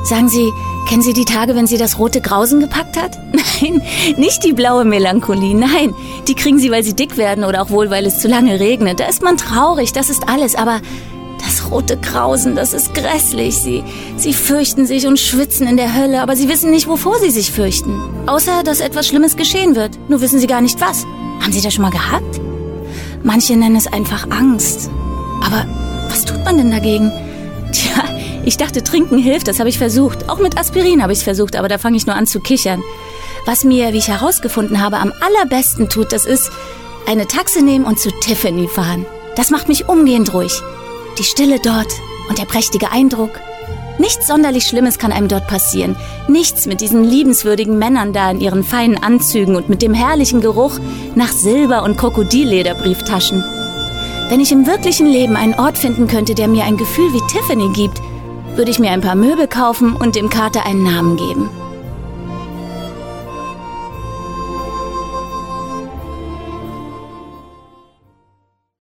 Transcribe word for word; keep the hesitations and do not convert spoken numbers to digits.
Sagen Sie, kennen Sie die Tage, wenn sie das rote Grausen gepackt hat? Nein, nicht die blaue Melancholie, nein. Die kriegen Sie, weil sie dick werden oder auch wohl, weil es zu lange regnet. Da ist man traurig, das ist alles, aber das rote Grausen, das ist grässlich. Sie, sie fürchten sich und schwitzen in der Hölle, aber sie wissen nicht, wovor sie sich fürchten. Außer, dass etwas Schlimmes geschehen wird. Nur wissen sie gar nicht was. Haben Sie das schon mal gehabt? Manche nennen es einfach Angst. Aber was tut man denn dagegen? Tja, ich dachte, trinken hilft, das habe ich versucht. Auch mit Aspirin habe ich es versucht, aber da fange ich nur an zu kichern. Was mir, wie ich herausgefunden habe, am allerbesten tut, das ist, eine Taxe nehmen und zu Tiffany fahren. Das macht mich umgehend ruhig. Die Stille dort und der prächtige Eindruck. Nichts sonderlich Schlimmes kann einem dort passieren. Nichts mit diesen liebenswürdigen Männern da in ihren feinen Anzügen und mit dem herrlichen Geruch nach Silber- und Krokodillederbrieftaschen. Wenn ich im wirklichen Leben einen Ort finden könnte, der mir ein Gefühl wie Tiffany gibt, würde ich mir ein paar Möbel kaufen und dem Kater einen Namen geben.